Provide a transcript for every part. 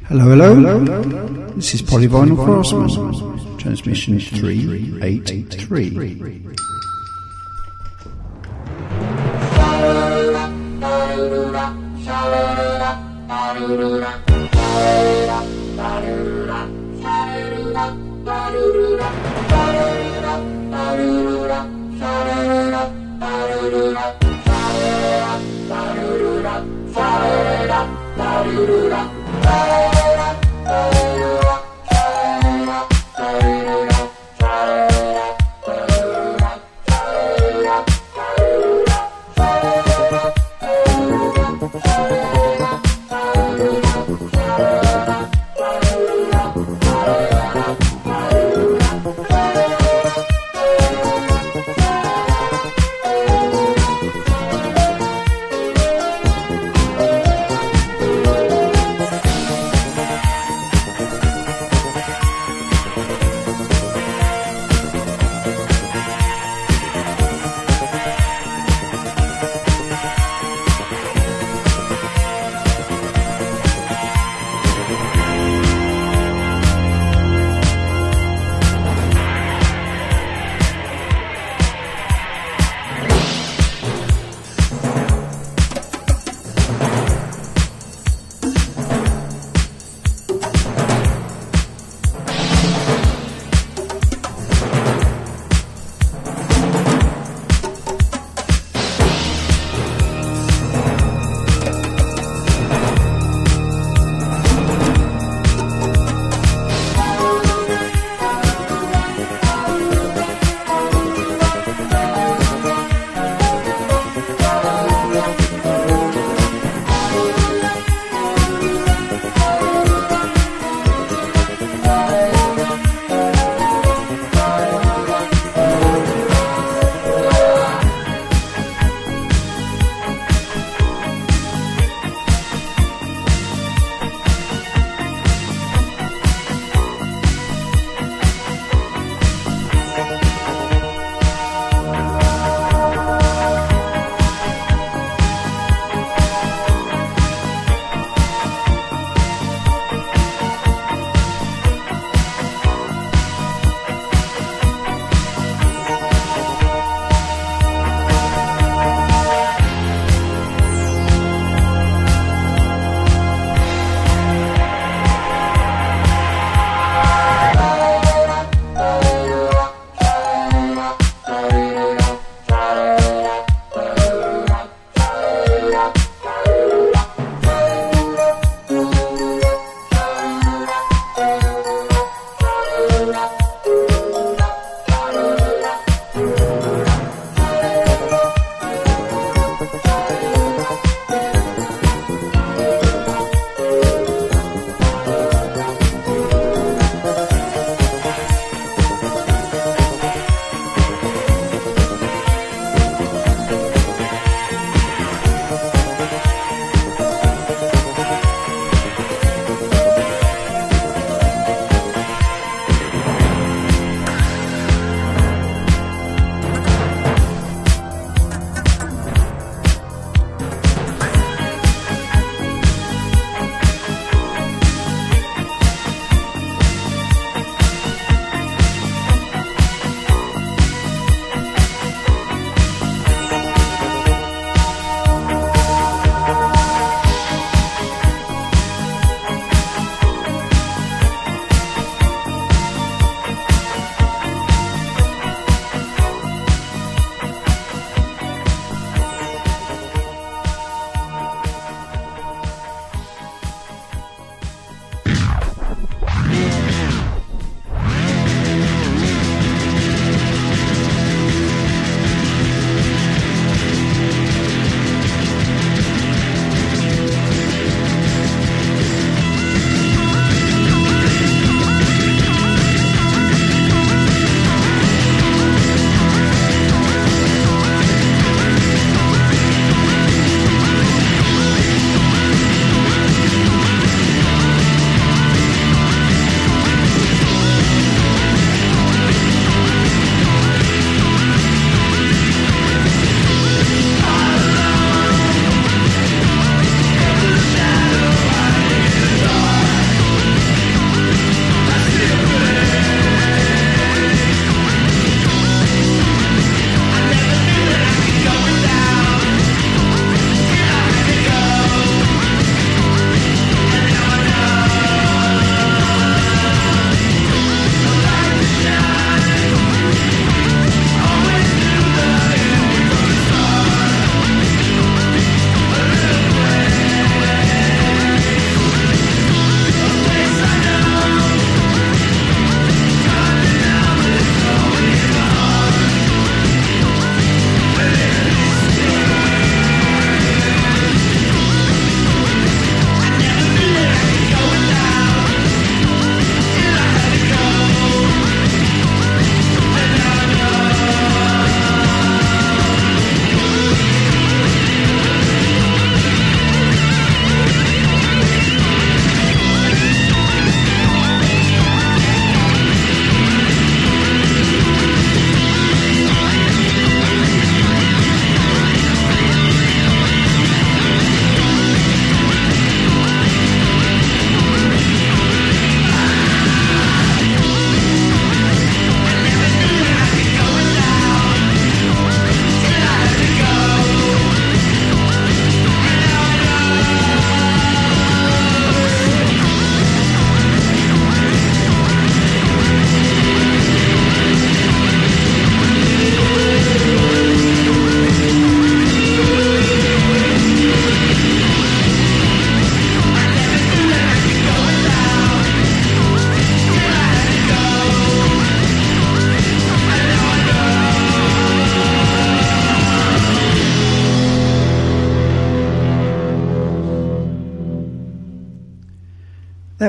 Hello, hello. This is Polyvinyl Craftsman, transmission 383.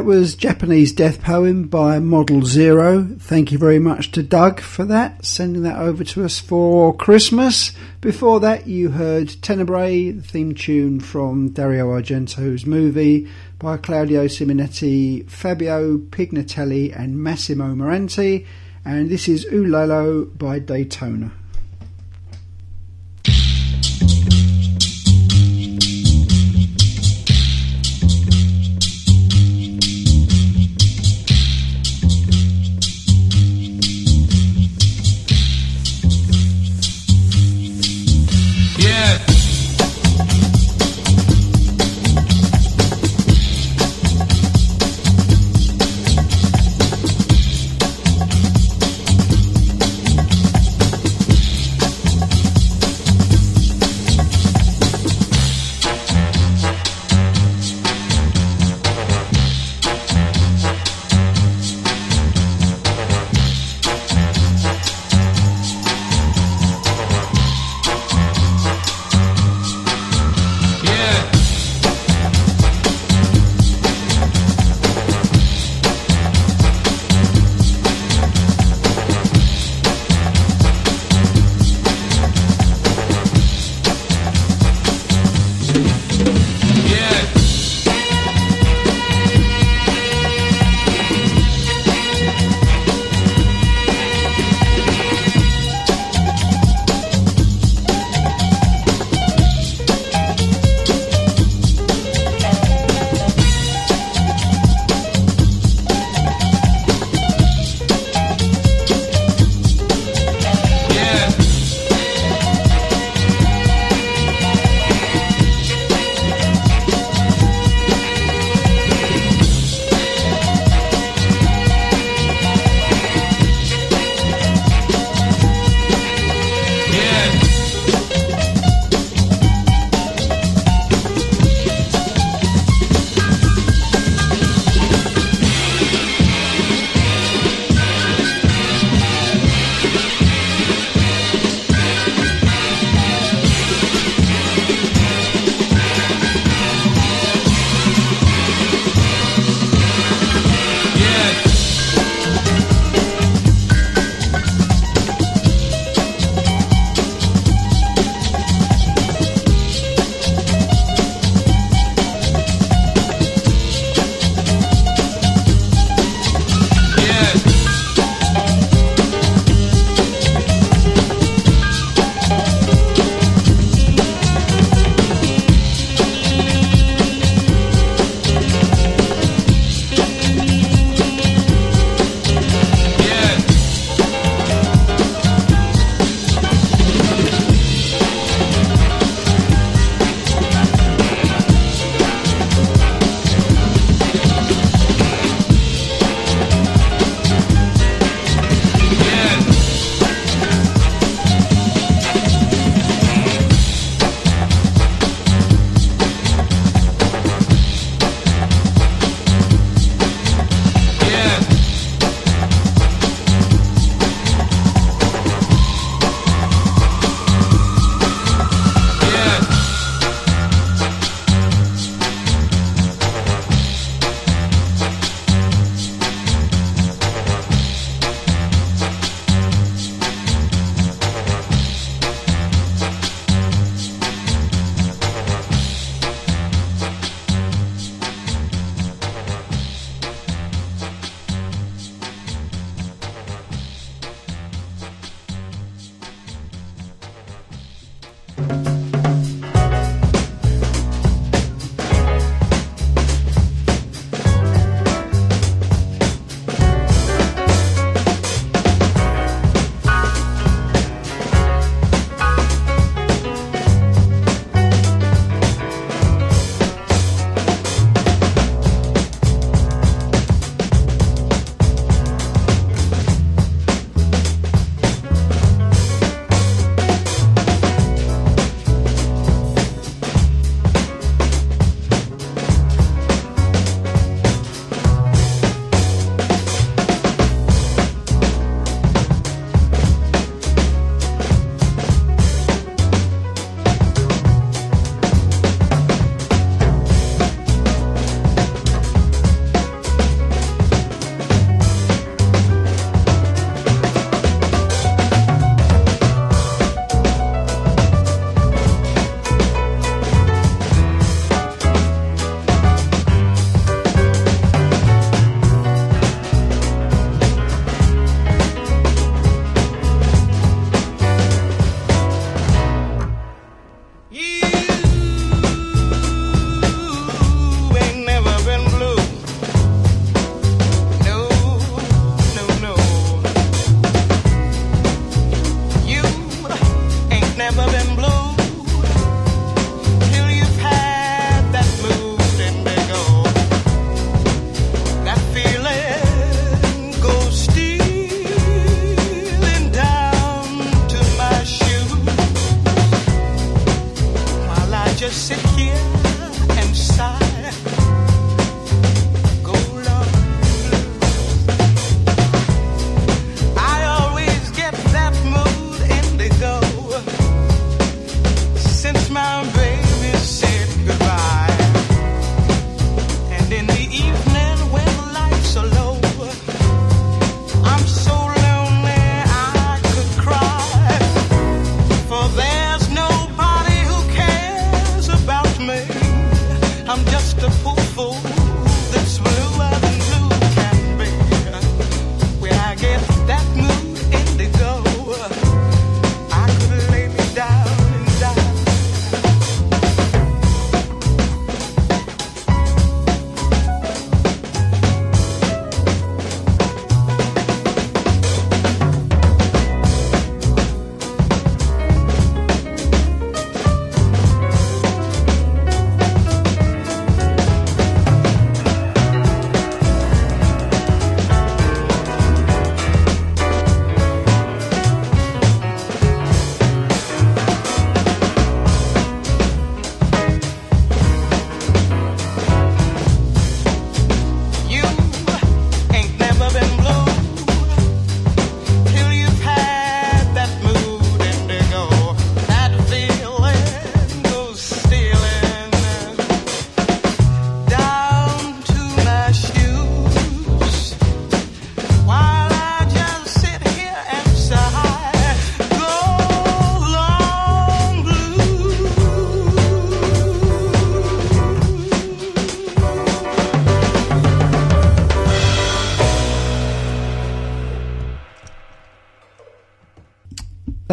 that was Japanese Death Poem by Model Zero. Thank you very much to Doug for that, sending that over to us for Christmas. Before that, you heard Tenebrae, the theme tune from Dario Argento's movie by Claudio Simonetti, Fabio Pignatelli and Massimo Moranti. And this is Ulalo by Daytona.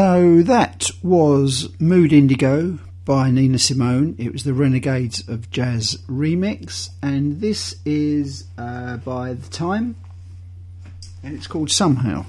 So that was Mood Indigo by Nina Simone. It was the Renegades of Jazz remix, and this is by The Time, and it's called Somehow.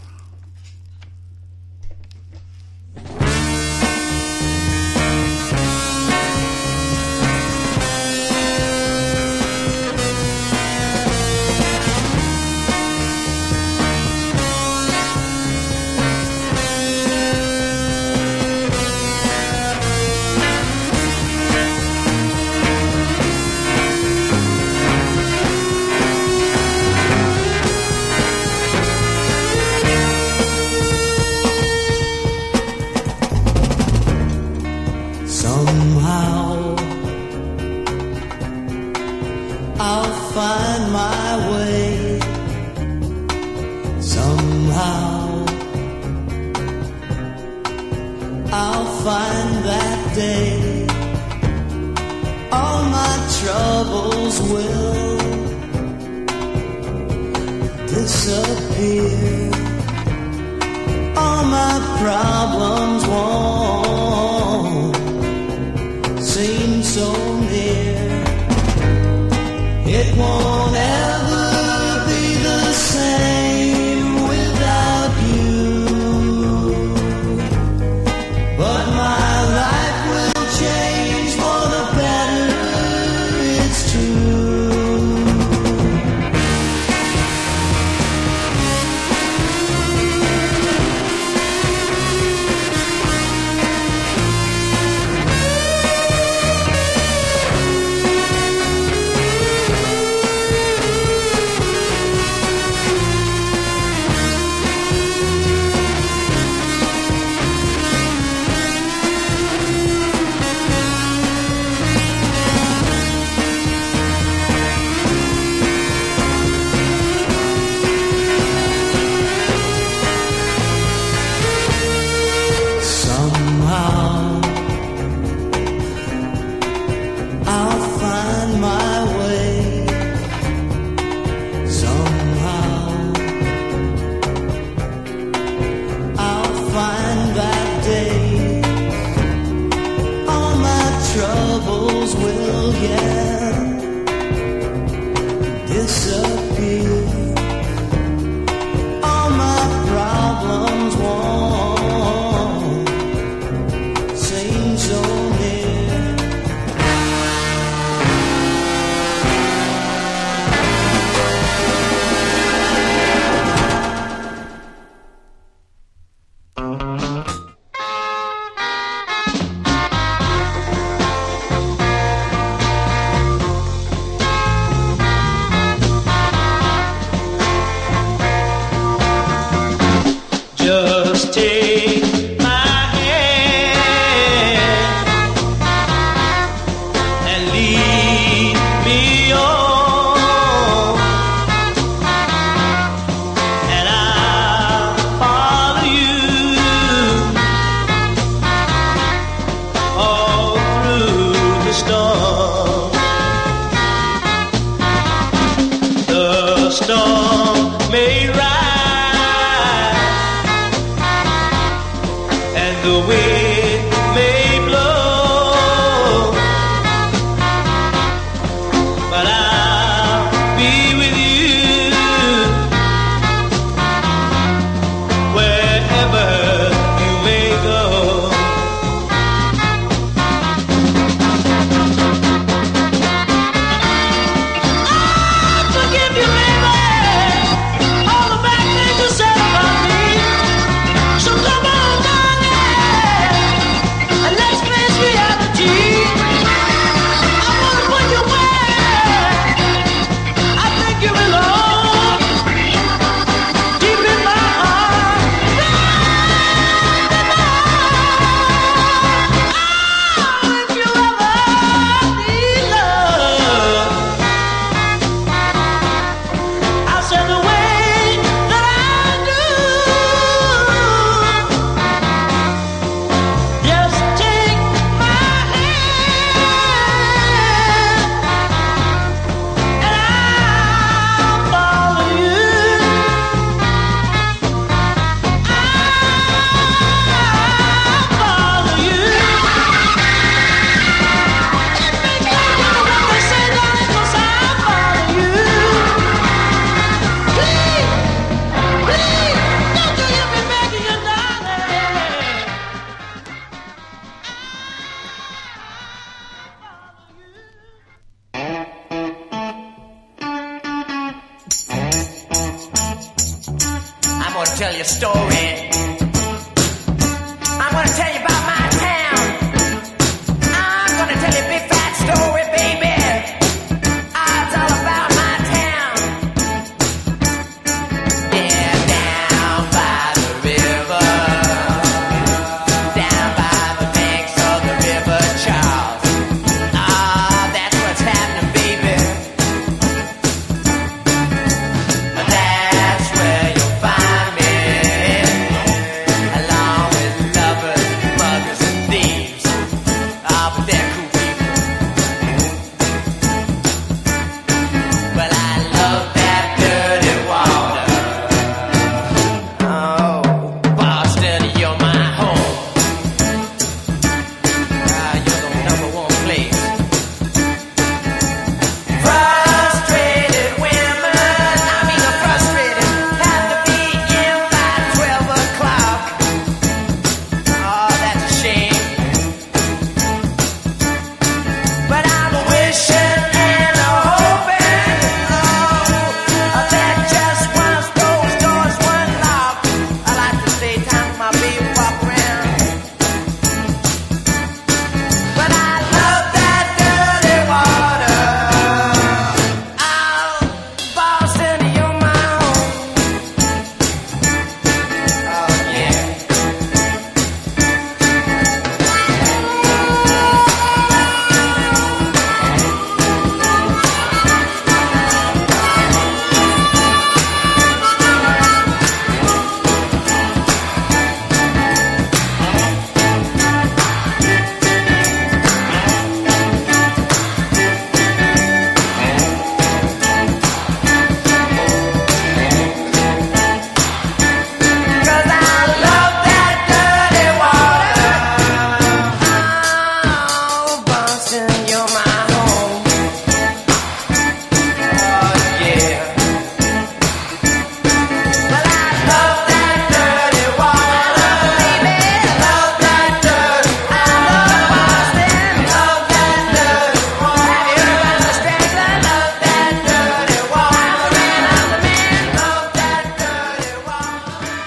Forgive you, baby. tell you a story. I'm gonna tell you about my town. I'm gonna tell you a big fat story, baby. It's all about my town. Yeah, down by the river, down by the banks of the River Charles. That's what's happening, baby. That's where you'll find me, along with lovers, muggers, and thieves. But they're cool people. Well, I love that dirty water. Oh, Boston, you're my home. You're the number one place. Frustrated women, I mean the frustrated, have to be in by 12 o'clock. That's a shame. But I'm wishing and hoping, that just once those doors were locked. I like to stay time with my baby, walk around. But I love that dirty water. Oh, Boston, you're my home. Oh, yeah. Cause I love that dirty water. Oh, Boston, you're my home. Oh, yeah. Well, I love that dirty water, baby. Love that dirt. I love Boston. Love that dirty water. Have you heard about the Strangler? Love that dirty water. I'm the man, I'm the man. Love that dirty water.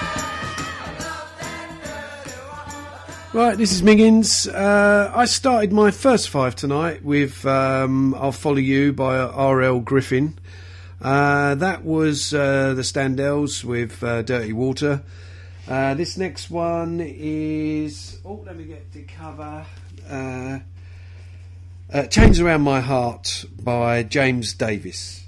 Right, this is Miggins. I started my first five tonight with I'll Follow You by R.L. Griffin. That was the Standells with Dirty Water. This next one is... Oh, let me get the cover. Chains Around My Heart by James Davis.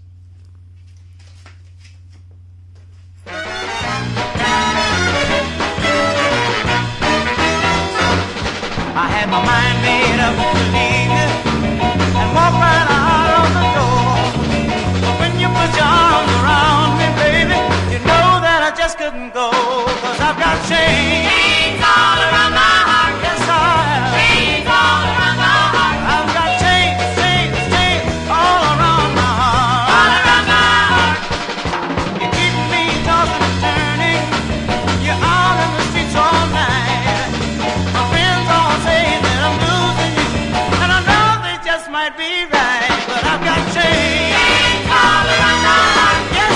I had my mind made up to leave you and walk right out of the door. But when you put your arms around me, baby, you know that I just couldn't go. 'Cause I've got chains all around my heart. Yes, I have. Chains all around my heart. I've got chains, chains, chains all around my heart. All around my heart. You keep me tossing and turning. You're out in the streets all night. My friends all say that I'm losing you, and I know they just might be right. But I've got chains all around my heart. Yeah.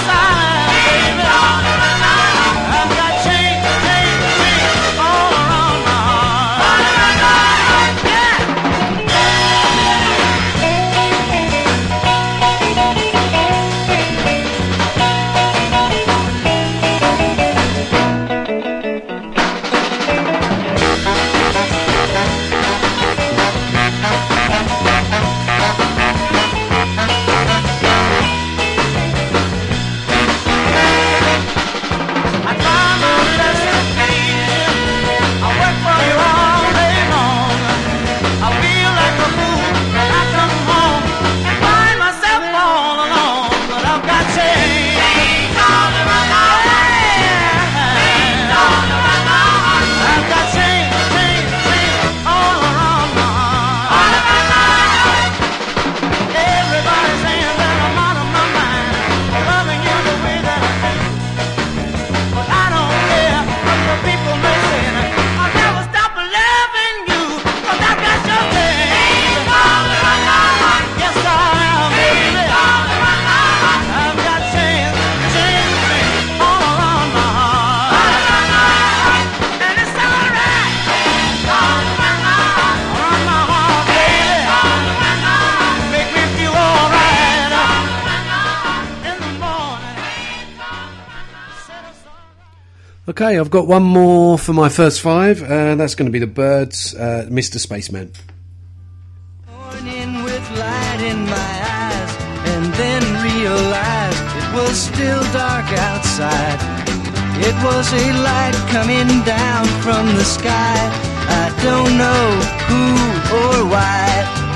Okay, I've got one more for my first five. That's going to be the Byrds, Mr. Spaceman. Morning with light in my eyes, and then realized it was still dark outside. It was a light coming down from the sky. I don't know who or why.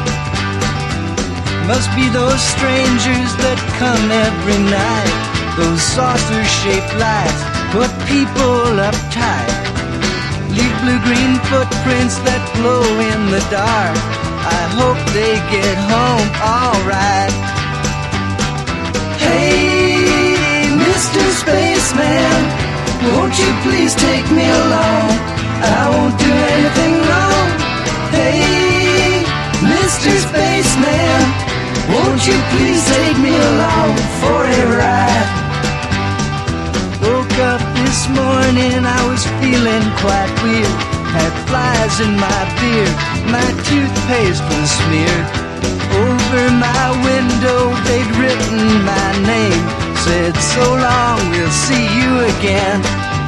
Must be those strangers that come every night. Those saucer-shaped lights put people uptight. Leave blue-green footprints that glow in the dark. I hope they get home alright. Hey, Mr. Spaceman, won't you please take me along? I won't do anything wrong. Hey, Mr. Spaceman, won't you please take me along for a ride? Woke up this morning, I was feeling quite weird. Had flies in my beard, my toothpaste was smeared. Over my window they'd written my name. Said, so long, we'll see you again.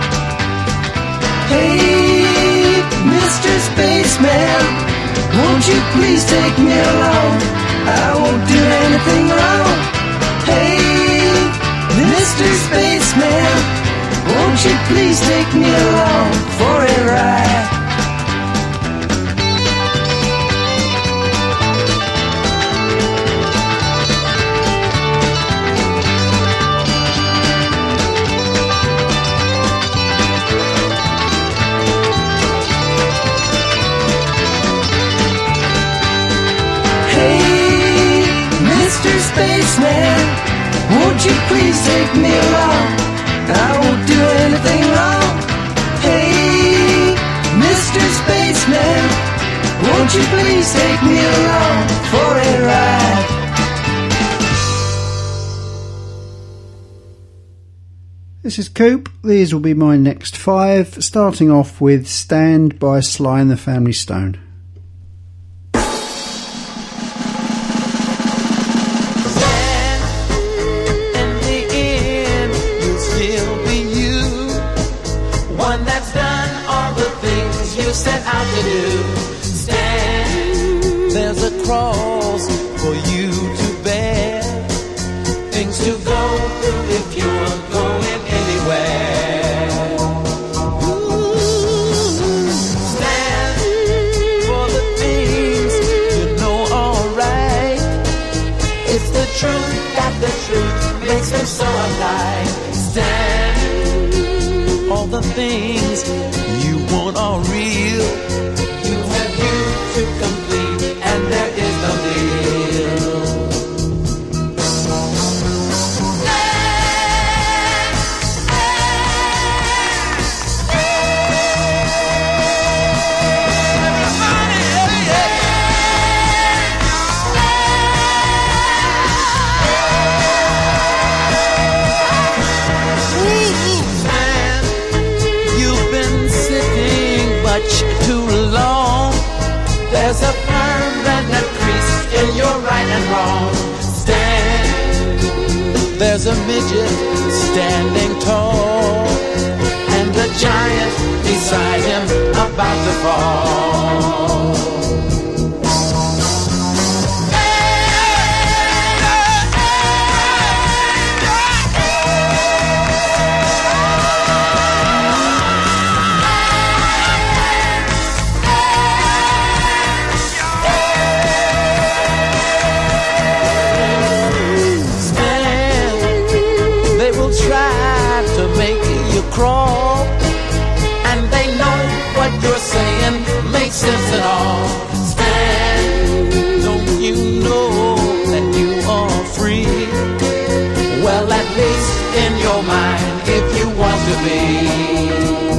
Hey, Mr. Spaceman, won't you please take me along? I won't do anything wrong. Hey, Mr. Spaceman, won't you please take me along for a ride? Hey, Mr. Spaceman, won't you please take me along? I won't do anything wrong. Hey, Mr. Spaceman, won't you please take me along for a ride? This is Coop. These will be my next five, starting off with Stand by Sly and the Family Stone. Set out to do. Stand, there's a cross for you to bear, things to go through if you are going anywhere. Ooh, stand for the things you know are right. It's the truth that the truth makes them so alive. Stand, all the things you want are real. You have you to complete, and there is no deal. Too long. There's a permanent crease in your right and wrong. Stand. There's a midget standing tall, and the giant beside him about to fall. Crawl, and they know what you're saying makes sense at all. Stand, don't you know that you are free? Well, at least in your mind, if you want to be.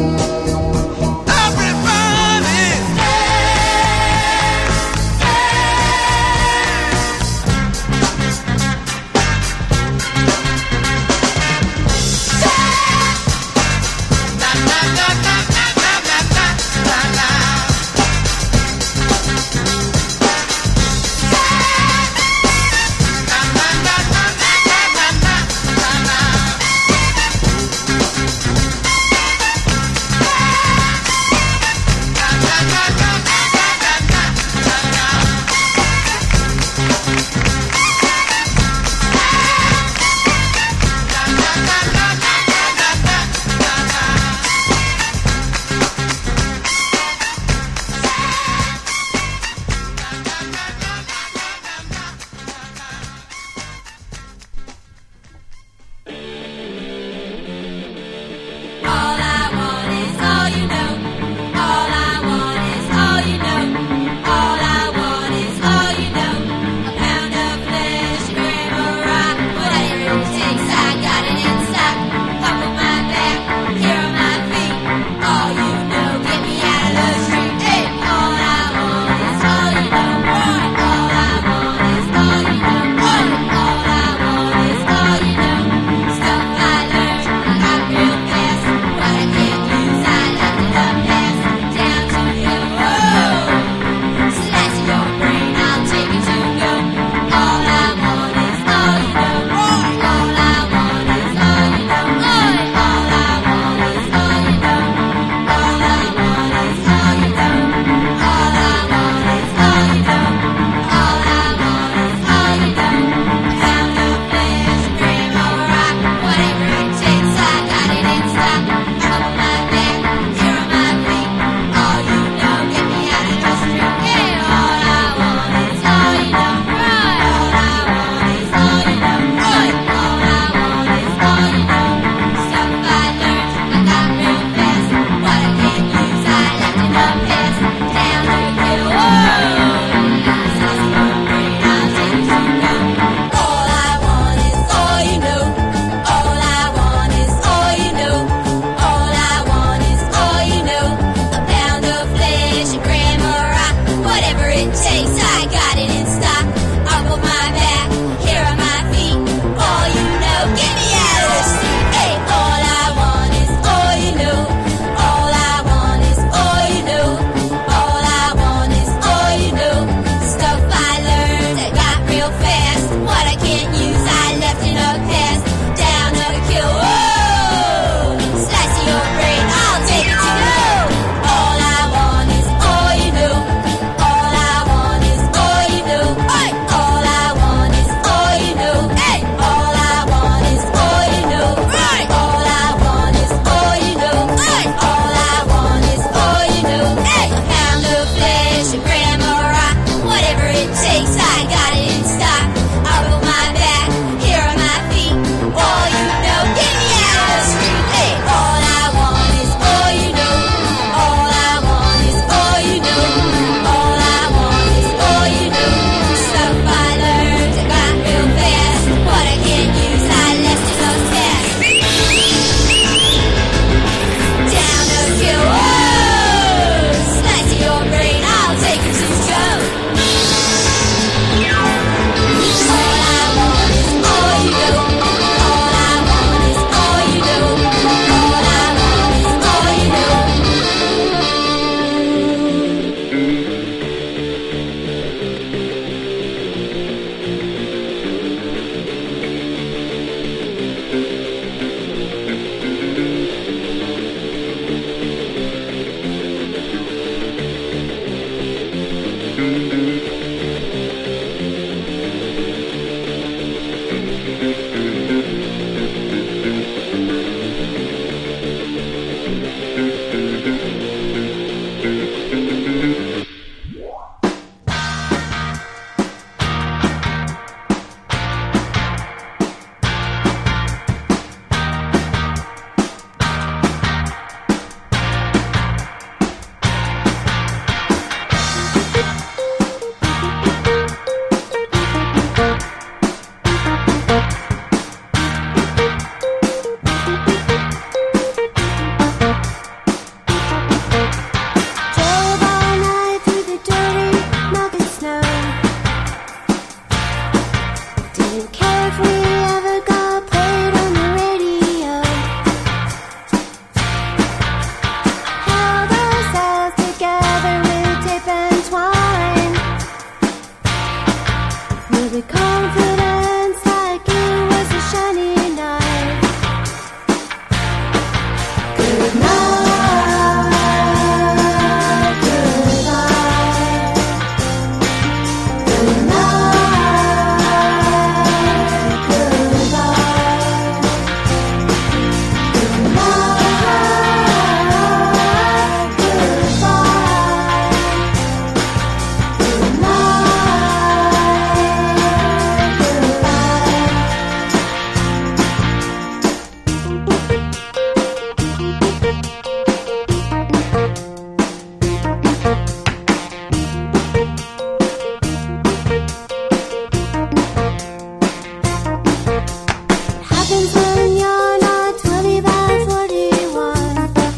Happens when you're not 20 by 41,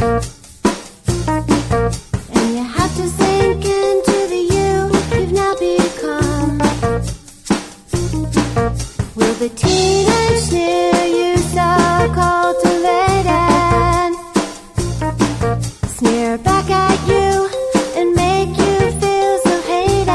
and you have to sink into the you've now become. Will the teenage sneer you so cultivated sneer back at you and make you feel so hated?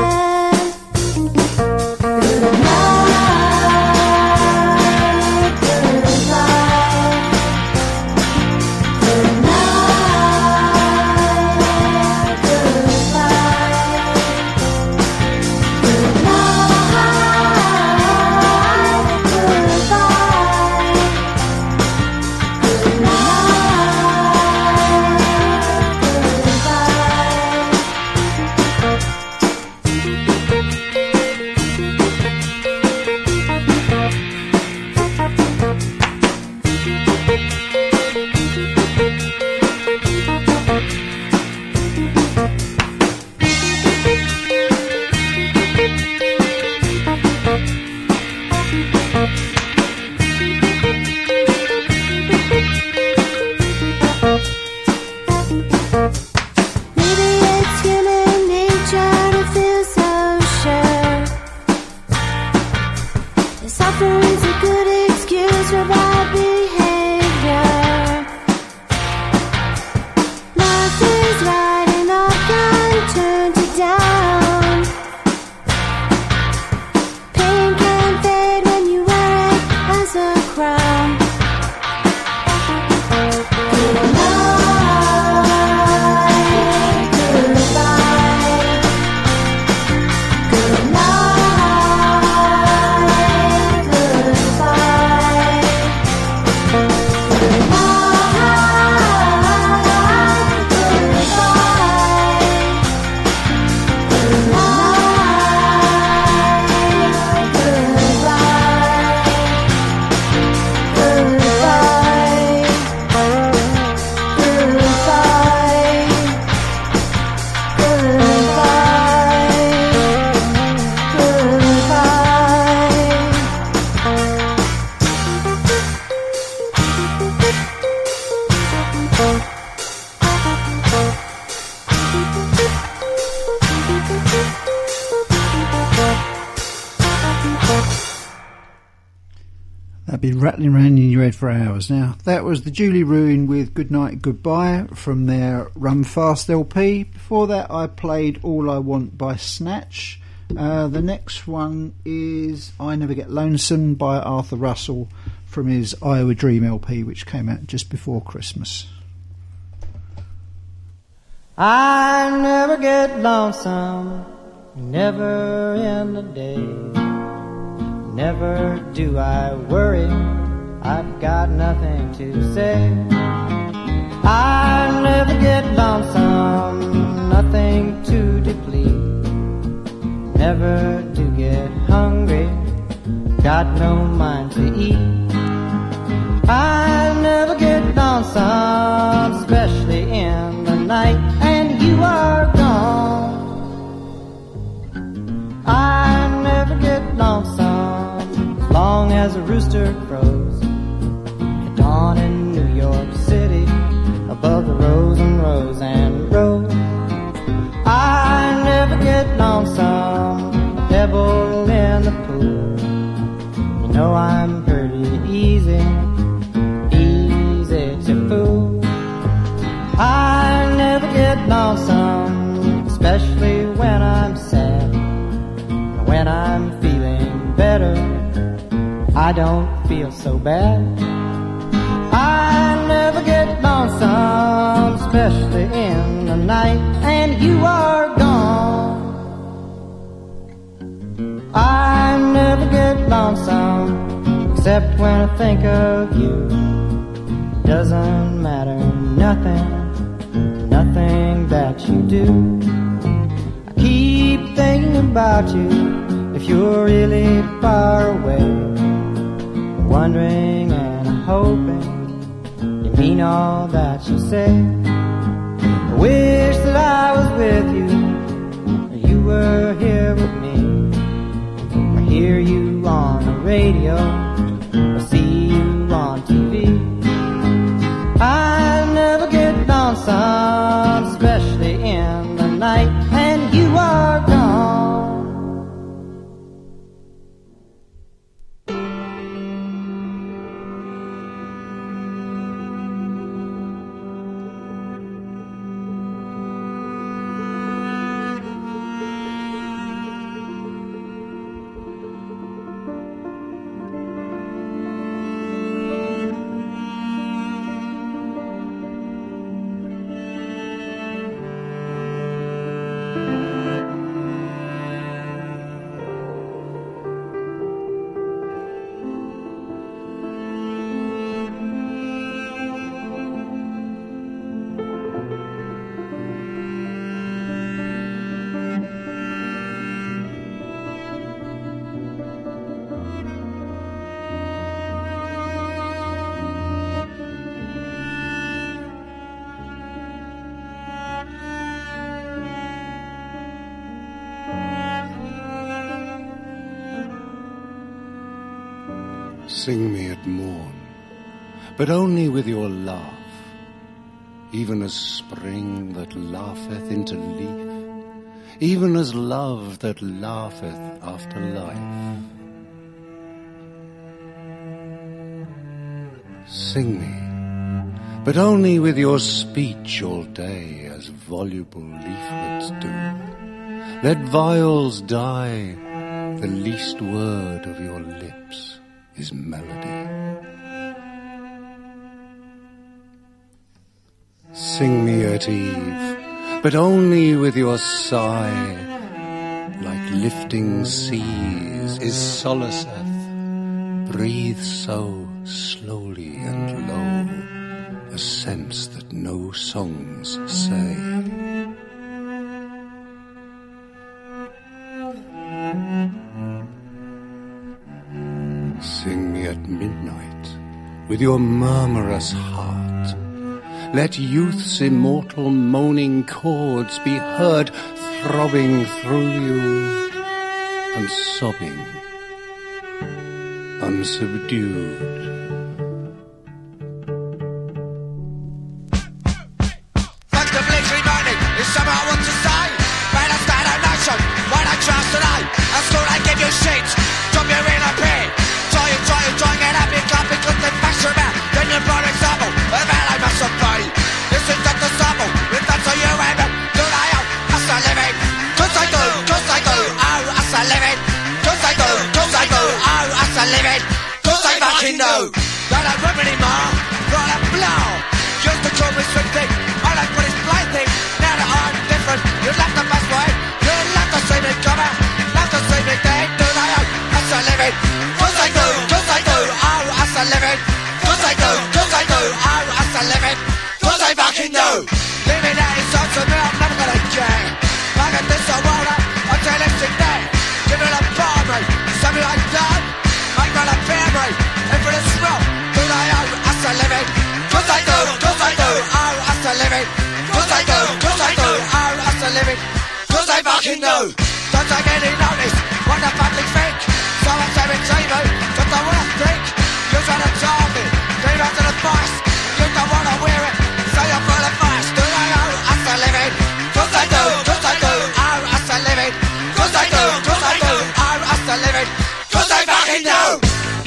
Maybe it's human nature to feel so sure. The suffering's a good excuse for bad behavior. Life is right and I can turn to down. Pain can fade when you wear it as a crown. That'd be rattling around in your head for hours. Now, that was the Julie Ruin with Good Night Goodbye from their Run Fast LP. Before that, I played All I Want by Snatch. The next one is I Never Get Lonesome by Arthur Russell from his Iowa Dream LP, which came out just before Christmas. I never get lonesome, never in the day. Never do I worry, I've got nothing to say. I never get lonesome, nothing to deplete. Never do get hungry, got no mind to eat. I never get lonesome, especially in the night, and you are gone. I never get lonesome, as long as a rooster crows at dawn in New York City, above the rows and rows and rows. I never get lonesome, a pebble in the pool. You know I'm pretty easy to fool. I never get lonesome, especially when I'm sad. When I'm feeling better, I don't feel so bad. I never get lonesome, especially in the night, and you are gone. I never get lonesome, except when I think of you. Doesn't matter nothing that you do. I keep thinking about you, if you're really far away, wondering and hoping you mean all that you say. I wish that I was with you, or you were here with me, or hear you on the radio, or see you on TV. I never get lonesome, especially in the night, and you are gone. Sing me at morn, but only with your laugh, even as spring that laugheth into leaf, even as love that laugheth after life. Sing me, but only with your speech all day, as voluble leaflets do. Let viols die, the least word of your lips is melody. Sing me at eve, but only with your sigh, like lifting seas is solaceth. Breathe so slowly and low, a sense that no songs say. Sing me at midnight with your murmurous heart. Let youth's immortal moaning chords be heard throbbing through you and sobbing unsubdued. Thanks to Bleakley Morning, there's something I want to say. When I start a nation, when I trust today, I thought I'd give you sheets, drop you in a pit. Try and get up your club because they bash your mouth. Then you brought example of how I must obey. This is just a sample, if that's how you have it. Do I owe us a living? Cause I do, owe us a living. Cause I do, owe us a living. Cause I fucking know that I rip anymore. Right up blow. Used to call me sweet I like what is blind thing. Now that I'm different, you love the best way. You love to see me come out, love to see me dead. Do I owe us a living? Cause I do, owe us a living. Cause I do, owe us a living. Cause I fucking know. Living out inside to me, I'm never gonna care. Like a this or water, until it's in there. Give it a bar, mate. Something like that. I'm gonna bear me. And for this rock, do I owe us a living? Cause I do, owe us a living. Cause I do, owe us a living. Cause I fucking know. Don't take any notice what the public think. So I'm saying TV, just don't wanna think. You're trying to tell me, leave out to the boss. You don't wanna wear it, so you're full of fuss. Do I owe us a living? Cause I do, owe us a living. Cause I do, owe us a living. Cause I fucking know.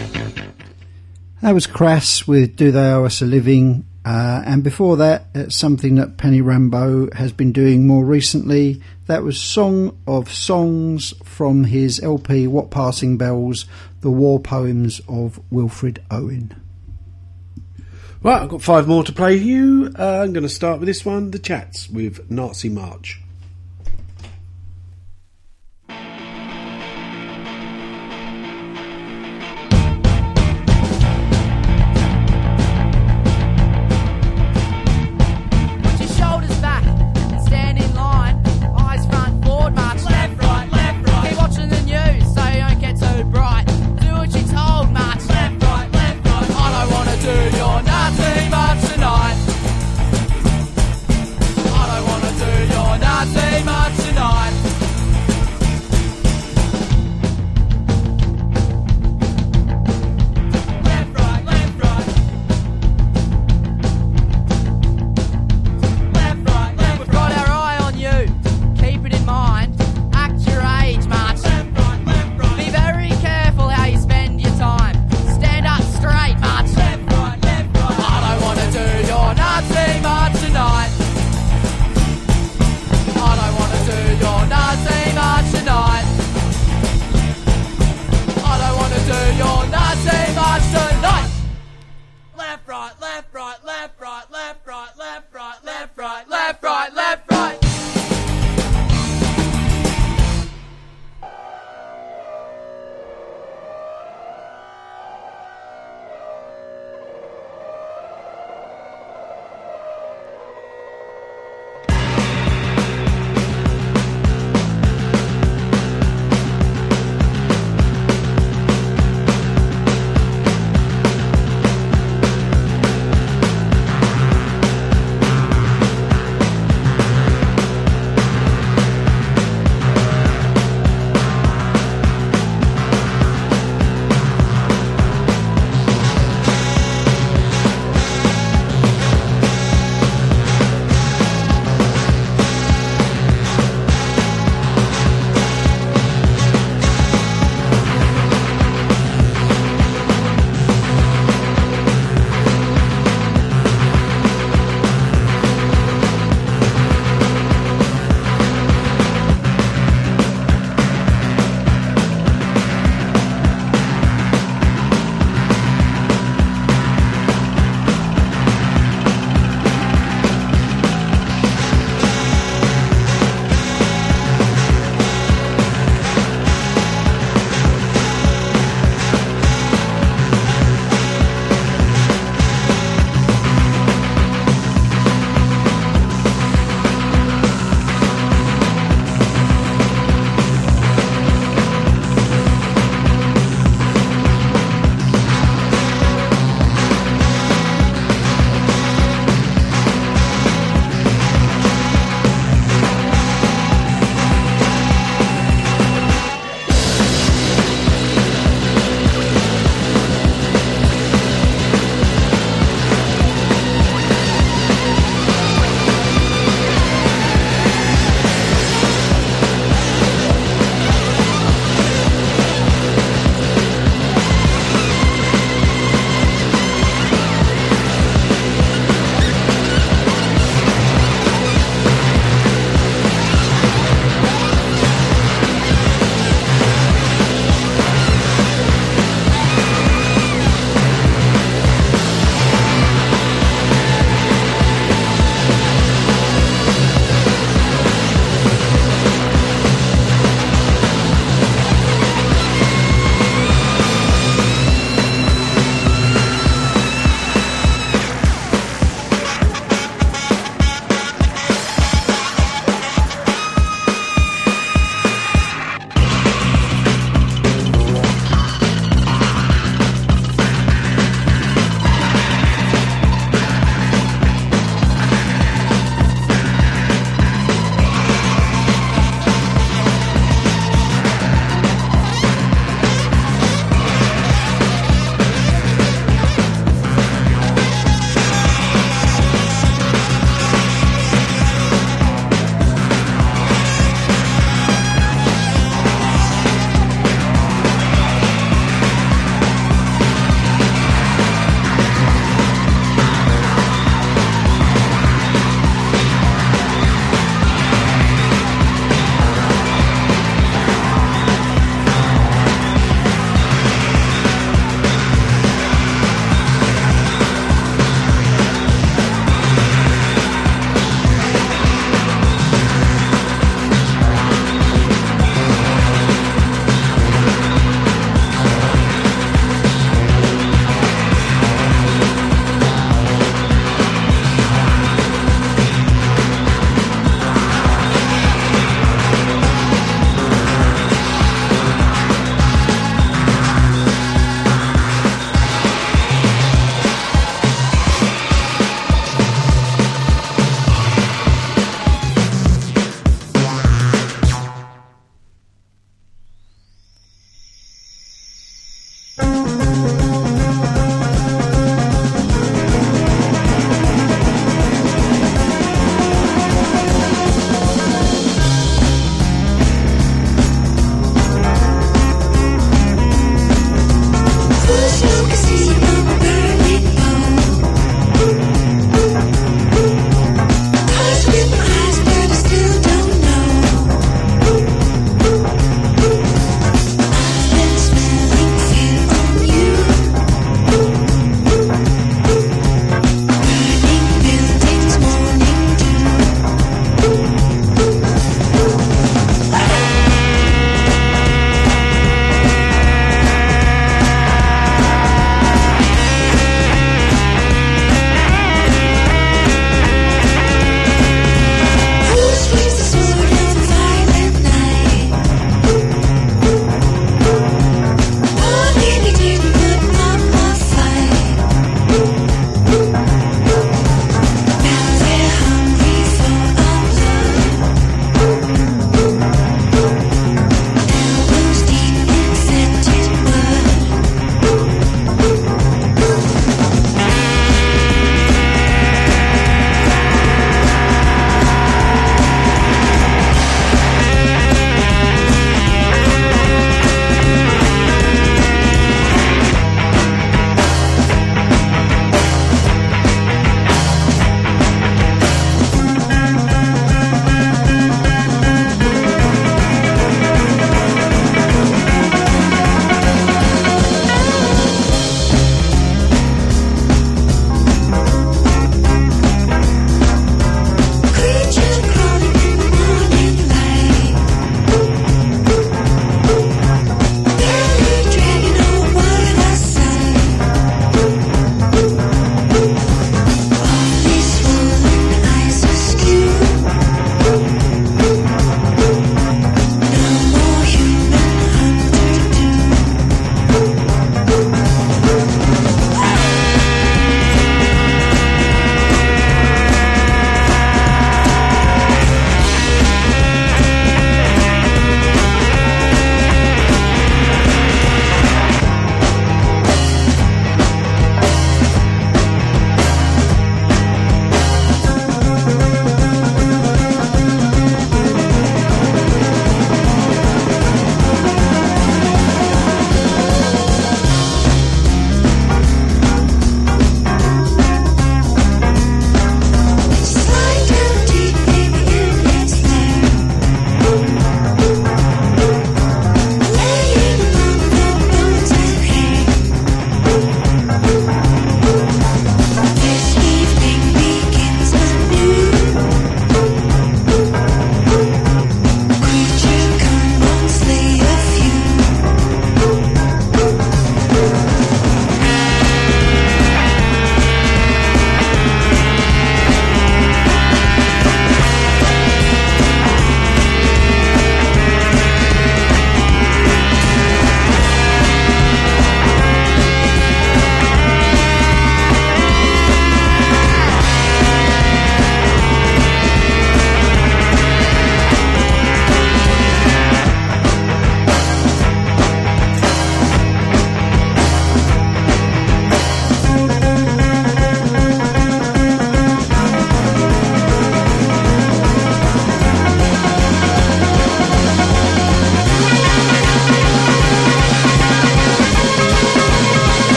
That was Crass with Do They Owe Us a Living, and before that, it's something that Penny Rambo has been doing more recently. That was Song of Songs from his LP What Passing Bells, the war poems of Wilfred Owen. Right, I've got 5 more to play you. I'm going to start with this one, The Chats with Nazi March. Do right, left, right, left, right, left, right, left, right, left, right, left, right, left, right.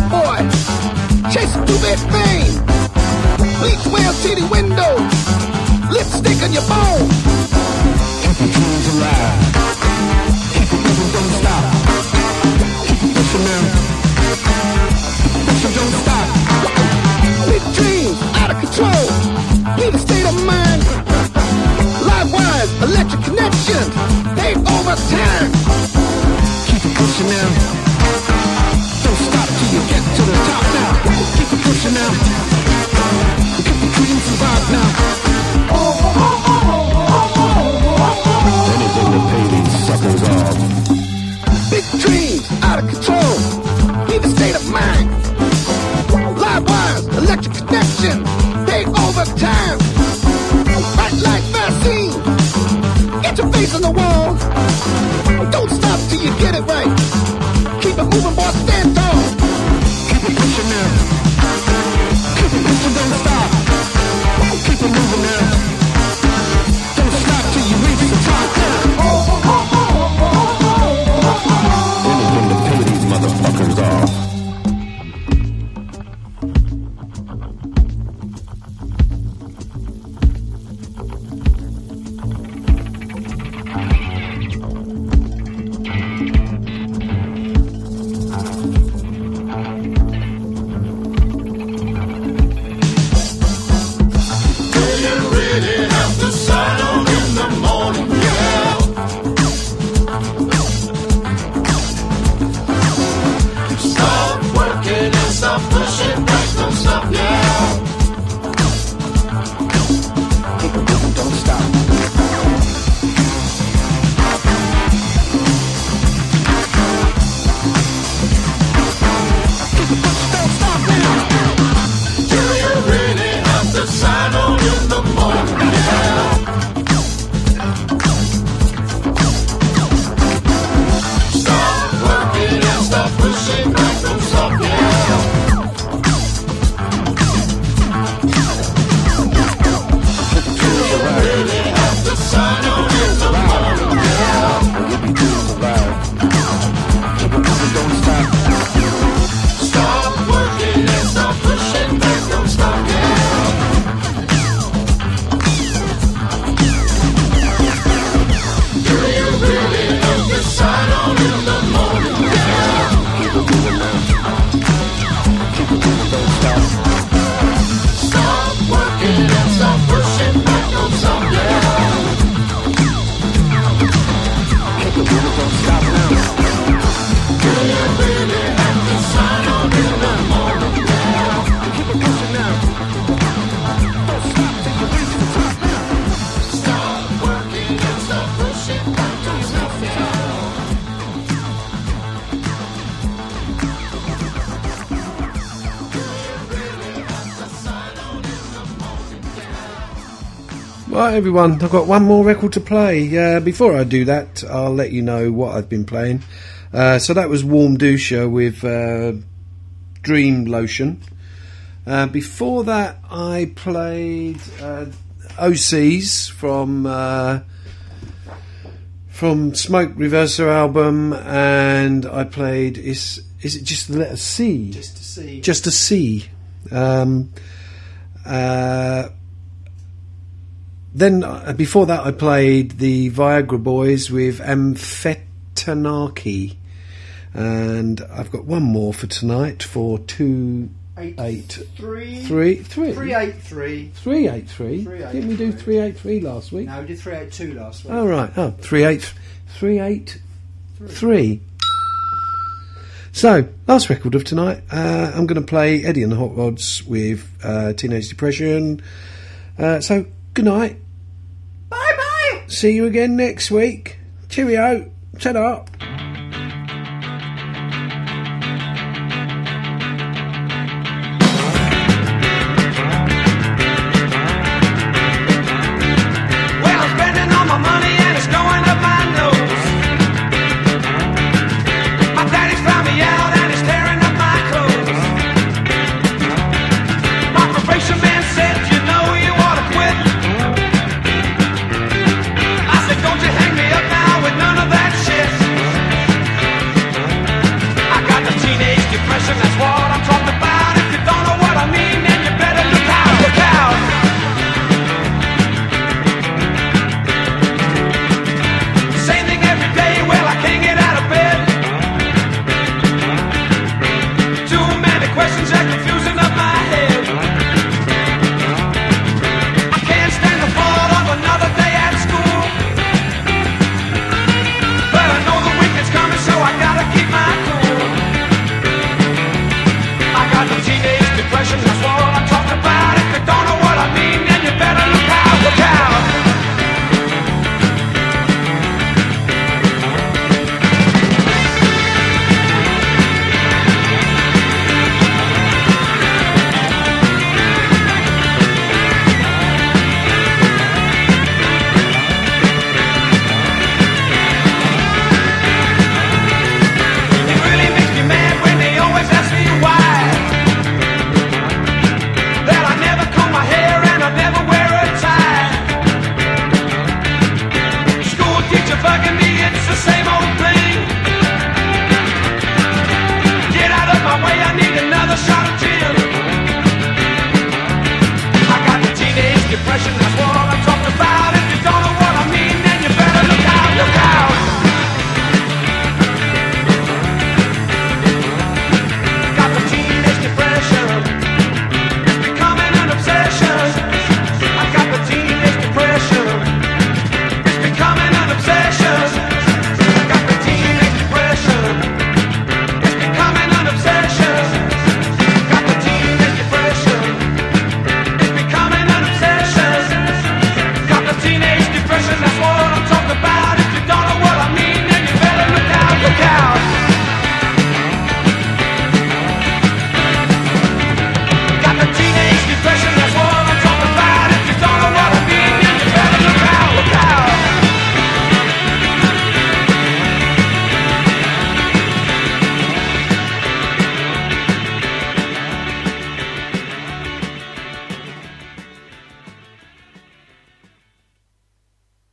boy, chasing too big fame. Bleach well titty window, lipstick on your bone. Keep your dreams alive. Keep it moving, don't stop. Keep it pushing now. Pushing, don't stop. Big dreams, out of control. Need a state of mind. Live wires, electric connections. They overtime. Keep it pushing now. Don't stop till you get to the top now. Keep it pushing now. Keep the dreams alive now. Anything to pay these suckers off. Big dreams, out of control. Need a state of mind. Live wires, electric connection. They overtime. Right like vaccine. Get your face on the wall. Don't stop till you get it right. Keep it moving, boy, stand tall. Keep it pushing now. Keep it pushing, don't stop. Keep it moving now. Don't stop till you reach the top now. Anything to pay these motherfuckers off. Right, everyone, I've got one more record to play. Before I do that, I'll let you know what I've been playing. So that was Warm Dusha with Dream Lotion. Before that, I played OCs from Smoke Reverser album, and I played is it just the letter C? Just a C. Just a C. Then before that, I played the Viagra Boys with Amphetanarchy, and I've got one more for tonight for 283. 383. 383. Didn't we do 383 last week? No, we did 382 last week. Oh right, 383. So, last record of tonight, I'm going to play Eddie and the Hot Rods with Teenage Depression. So, good night. Bye bye. See you again next week. Cheerio. Shut up.